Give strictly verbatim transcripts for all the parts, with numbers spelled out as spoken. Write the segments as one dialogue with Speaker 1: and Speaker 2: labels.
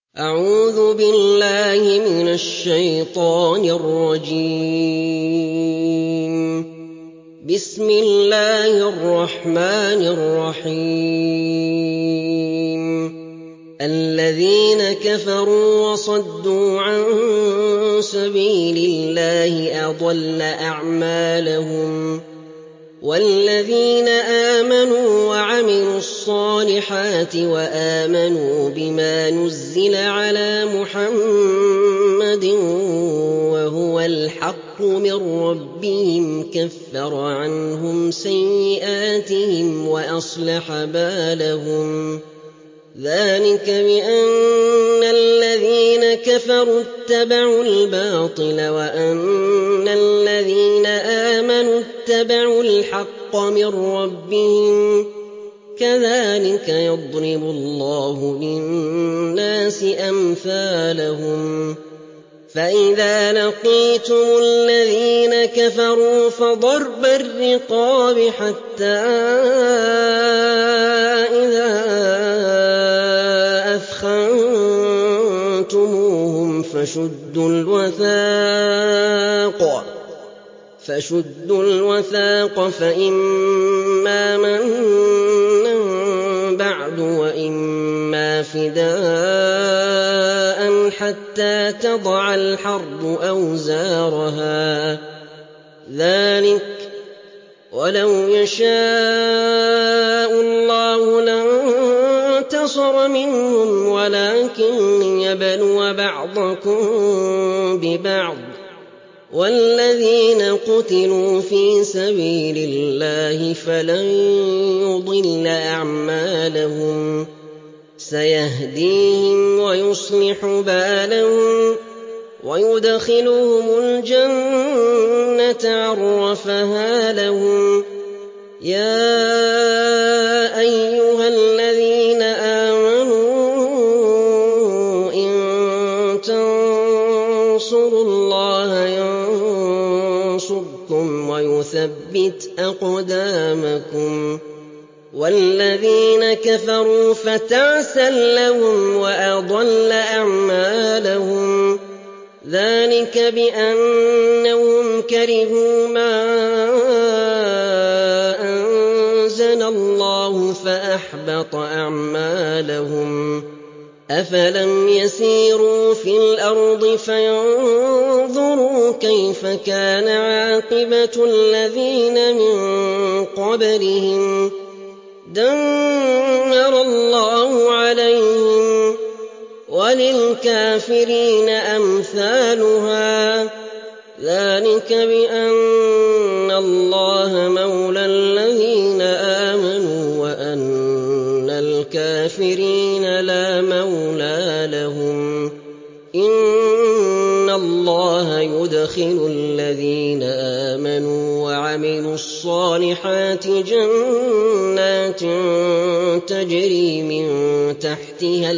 Speaker 1: أعوذ بالله من الشيطان الرجيم. بسم الله الرحمن الرحيم. الذين كفروا وصدوا عن سبيل الله أضل أعمالهم والذين آمنوا وعملوا الصالحات وآمنوا بما نزل على محمد وهو الحق من ربهم كفر عنهم سيئاتهم وأصلح بالهم ذلك بأن الذين كفروا اتبعوا الباطل وأن الذين آمنوا اتبعوا الحق من ربهم كذلك يضرب الله للناس أمثالهم فإذا لقيتم الذين كفروا فضرب الرقاب حتى إذا أثخنتموهم فشدوا الوثاق فشدوا الوثاق فإما منا بعد وإما فداء حتى تضع الحرب أوزارها ذلك ولو يشاء الله لانتصر منهم ولكن ليبلو بعضكم ببعض والذين قتلوا في سبيل الله فلن يضل أعمالهم سيهديهم ويصلح بالهم ويدخلهم الجنة عرفها لهم يا أيها الذين آمنوا إن تنصروا الله ينصركم ويثبت أقدامكم والذين كفروا فتعسا لهم وأضل أعمالهم ذلك بأنهم كرهوا ما أنزل الله فأحبط أعمالهم أفلم يسيروا في الأرض فينظروا كيف كان عاقبة الذين من قبلهم دمر الله عليهم وللكافرين أمثالها ذلك بأن الله مولى الذين آمنوا وأن الكافرين لا مولى لهم إن الله يدخل الذين آمنوا وعملوا الصالحات جنات تجري من تحتها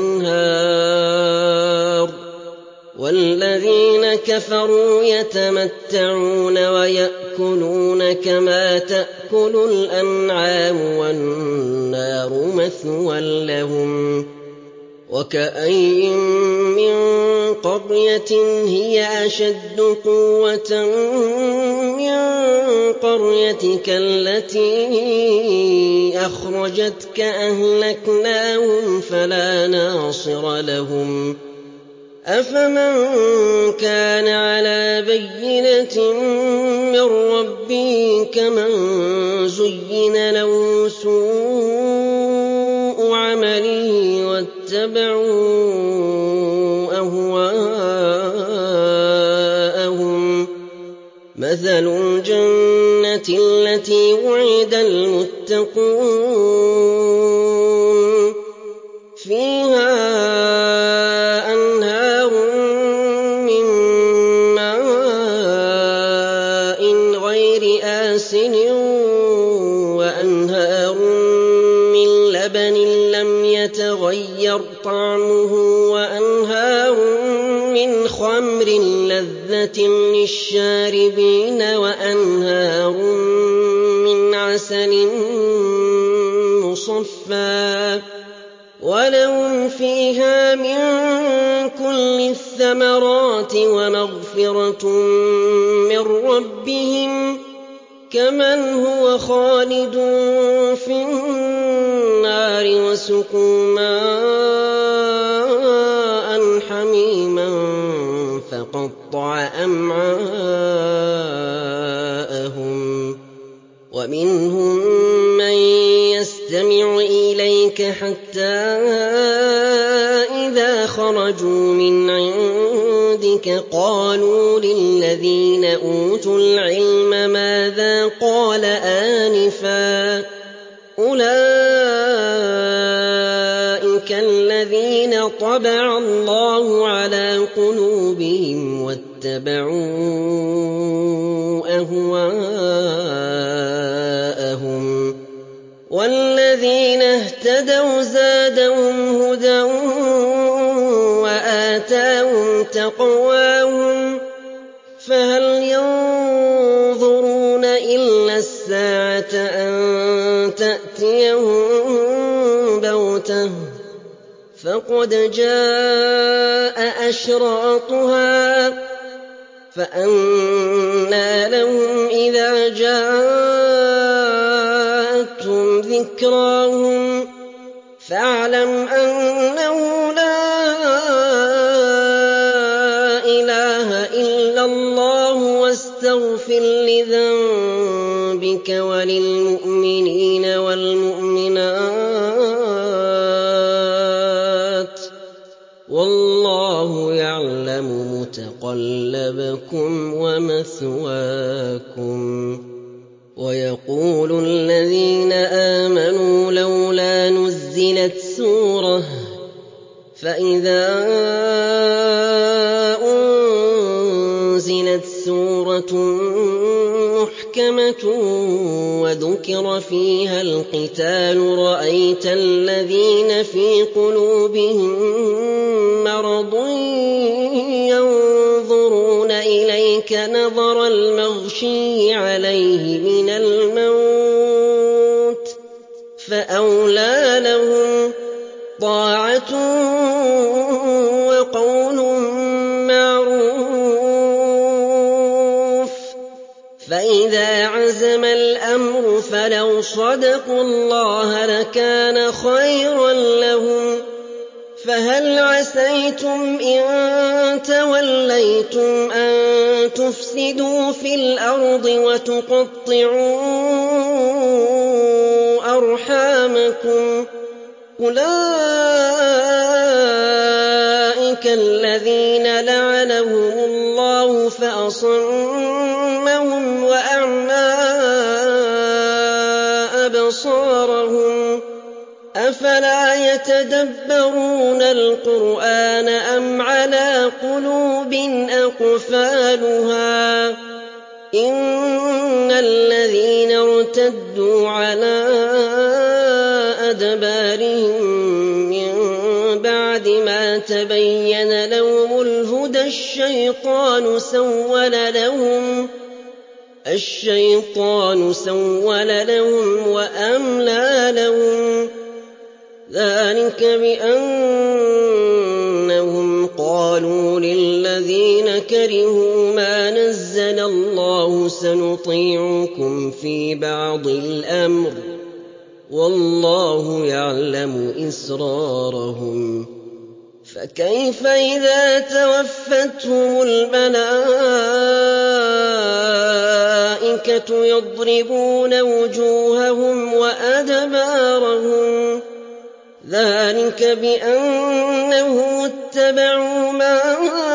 Speaker 1: الأنهار والذين كفروا يتمتعون ويأكلون كما تأكل الأنعام والنار مثوى لهم وكأين من قرية هي أشد قوة من قريتك التي أخرجتك أهلكناهم فلا ناصر لهم أفمن كان على بينة من ربه كمن زين له سوء عمله واتبعوا أهواءهم مثل الجنة التي وعد المتقون فيها أنهار من ماء غير آسن وأنهار من لبن لم يتغير طعمه وأنهار من خمر لذة للشاربين وأنهار من عسل مصفى وَلَهُمْ فِيهَا مِن كُلِّ الثَّمَرَاتِ وَمَغْفِرَةٌ مِّن رَّبِّهِمْ كَمَنْ هُوَ خَالِدٌ فِي النَّارِ وَسُقُوا مَاءً حَمِيمًا فَقَطَّعَ أَمْعَاءَهُمْ وَمِنْهُم مَّن يَسْتَمِعُ إِلَيْكَ حَتَّىٰ إِذَا خَرَجُوا مِنْ عِندِكَ قَالُوا لِلَّذِينَ أُوتُوا الْعِلْمَ مَاذَا قَالَ آنِفًا ۚ أُولَٰئِكَ الَّذِينَ طَبَعَ اللَّهُ عَلَىٰ قُلُوبِهِمْ وَاتَّبَعُوا أَهْوَاءَهُمْ ۚ وَالَّذِينَ اهْتَدَوْا زَادَهُمْ هُدًى وَآتَاهُمْ تَقْوَاهُمْ ۚ فَهَلْ يَنظُرُونَ إِلَّا السَّاعَةَ أَن تَأْتِيَهُم بَغْتَةً ۖ فَقَدْ جَاءَ أَشْرَاطُهَا ۚ فَأَنَّىٰ لَهُمْ إِذَا جَاءَتْهُمْ ذِكْرَاهُمْ ۚ فَاعْلَمْ أَنَّهُ لَا إِلَٰهَ إِلَّا اللَّهُ وَاسْتَغْفِرْ لِذَنبِكَ وَلِلْمُؤْمِنِينَ وَالْمُؤْمِنَاتِ ۗ وَاللَّهُ يَعْلَمُ مُتَقَلَّبَكُمْ وَمَثْوَاكُمْ. وَيَقُولُ الَّذِينَ آمَنُوا لَوْلَا نُزِّلَتْ سُورَةٌ ۖ فَإِذَا أُنزِلَتْ سُورَةٌ مُّحْكَمَةٌ وَذُكِرَ فِيهَا الْقِتَالُ رَأَيْتَ الَّذِينَ فِي قُلُوبِهِم مَّرَضٌ يَنظُرُونَ إِلَيْكَ نَظَرَ الْمَغْشِيِّ عَلَيْهِ مِنَ الْمَوْتِ ۖ فَأَوْلَىٰ لَهُمْ طَاعَةٌ وَقَوْلٌ مَّعْرُوفٌ ۚ فَإِذَا عَزَمَ الْأَمْرُ فَلَوْ صَدَقُوا اللَّهَ لَكَانَ خَيْرًا لَّهُمْ ۚ فَهَلْ عَسَيْتُمْ إِن تَوَلَّيْتُمْ أَن تُفْسِدُوا فِي الْأَرْضِ وَتُقَطِّعُوا أَرْحَامَكُمْ ۚ أُولَٰئِكَ الَّذِينَ لَعَنَهُمُ اللَّهُ فَأَصَمَّهُمْ وَأَعْمَىٰ أَبْصَارَهُمْ ۚ أَفَلَا يَتَدَبَّرُونَ الْقُرْآنَ أَمْ عَلَىٰ قُلُوبٍ أَقْفَالُهَا ۚ إِنَّ الَّذِينَ ارْتَدُّوا عَلَىٰ أَدْبَارِهِم مِّن بَعْدِ مَا تَبَيَّنَ لَهُمُ الْهُدَى الشَّيْطَانُ سَوَّلَ لَهُمْ وَأَمْلَىٰ لَهُمْ ۚ ذَٰلِكَ بِأَنَّهُمْ قَالُوا لِلَّذِينَ كَرِهُوا مَا نَزَّلَ اللَّهُ سَنُطِيعُكُمْ فِي بَعْضِ الْأَمْرِ ۖ وَاللَّهُ يَعْلَمُ إِسْرَارَهُمْ ۚ فَكَيْفَ إِذَا تَوَفَّتْهُمُ الْمَلَائِكَةُ يَضْرِبُونَ وُجُوهَهُمْ وَأَدْبَارَهُمْ ۚ ذَٰلِكَ بِأَنَّهُمُ اتَّبَعُوا مَا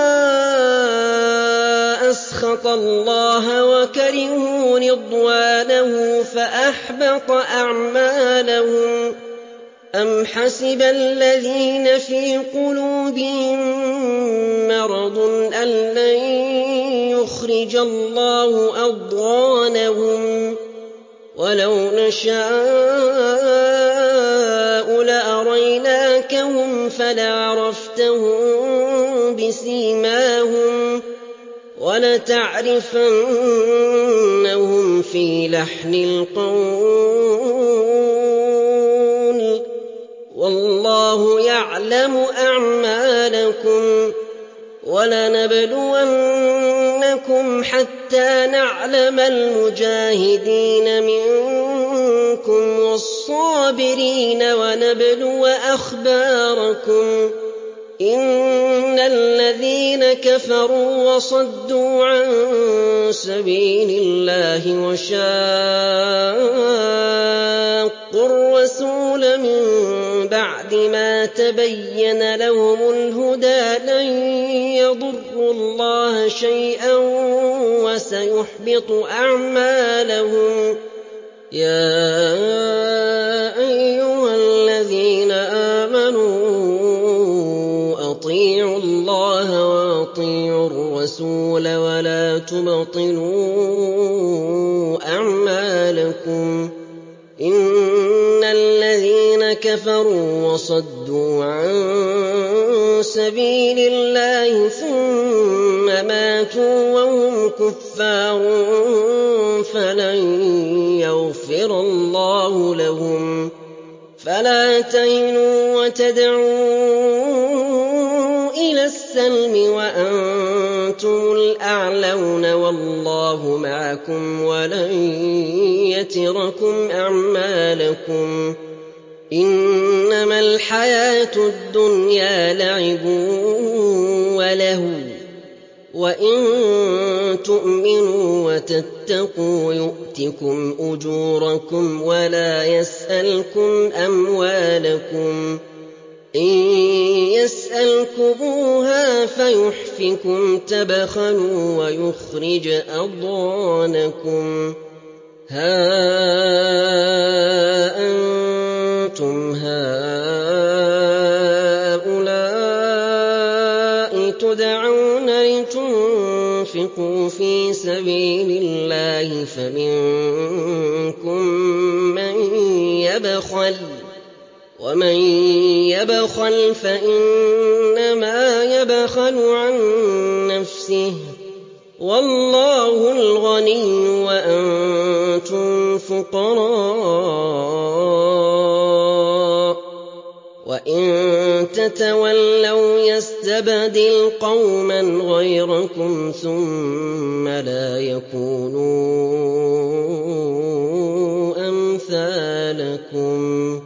Speaker 1: أَسْخَطَ اللَّهَ وَكَرِهُوا رِضْوَانَهُ فَأَحْبَطَ أَعْمَالَهُمْ ۚ أَمْ حَسِبَ الَّذِينَ فِي قُلُوبِهِم مَّرَضٌ أَن لَّن يُخْرِجَ اللَّهُ أَضْغَانَهُمْ ۚ وَلَوْ نَشَاءُ لَأَرَيْنَاكَهُمْ فَلَعَرَفْتَهُم بِسِيمَاهُمْ ۚ وَلَتَعْرِفَنَّهُمْ فِي لَحْنِ الْقَوْلِ ۚ وَاللَّهُ يَعْلَمُ أَعْمَالَكُمْ ۚ وَلَنَبْلُوَنَّكُمْ حَتَّىٰ نَعْلَمَ الْمُجَاهِدِينَ مِنكُمْ وَالصَّابِرِينَ وَنَبْلُوَ أَخْبَارَكُمْ ۚ إِنَّ الَّذِينَ كَفَرُوا وَصَدُّوا عَن سَبِيلِ اللَّهِ وَشَاقُّوا الرَّسُولَ مِن بَعْدِ مَا تَبَيَّنَ لَهُمُ الْهُدَىٰ لَن يَضُرُّوا اللَّهَ شَيْئًا وَسَيُحْبِطُ أَعْمَالَهُمْ ۗ يَا أَيُّهَا الَّذِينَ آمَنُوا أَطِيعُوا اللَّهَ وَأَطِيعُوا الرَّسُولَ وَلَا تُبْطِلُوا أَعْمَالَكُمْ ۗ إِنَّ الَّذِينَ كَفَرُوا وَصَدُّوا عَن سَبِيلِ اللَّهِ ثُمَّ مَاتُوا وَهُمْ كُفَّارٌ فَلَن يَغْفِرَ اللَّهُ لَهُمْ ۖ فَلَا تَهِنُوا وَتَدْعُوا إِلَى السَّلْمِ وَأَنتُمُ الْأَعْلَوْنَ وَاللَّهُ مَعَكُمْ وَلَن يَتِرَكُمْ أَعْمَالَكُمْ ۚ إِنَّمَا الْحَيَاةُ الدُّنْيَا لَعِبٌ وَلَهْوٌ ۚ وَإِن تُؤْمِنُوا وَتَتَّقُوا يُؤْتِكُمْ أُجُورَكُمْ وَلَا يَسْأَلْكُمْ أَمْوَالَكُمْ ۖ إِن يَسْأَلْكُمُوهَا فَيُحْفِكُمْ تَبْخَلُوا وَيُخْرِجْ أَضْغَانَكُمْ ۖ هَا أَنتُمْ هَٰؤُلَاءِ تُدْعَوْنَ لِتُنفِقُوا فِي سَبِيلِ اللَّهِ فَمِنكُم مَّن يَبْخَلُ ۖ وَمَن يَبْخَلْ فَإِنَّمَا يَبْخَلُ عَن نَّفْسِهِ ۚ وَاللَّهُ الْغَنِيُّ وَأَنتُمُ الْفُقَرَاءُ ۚ وَإِن تَتَوَلَّوْا يَسْتَبْدِلْ قَوْمًا غَيْرَكُمْ ثُمَّ لَا يَكُونُوا أَمْثَالَكُم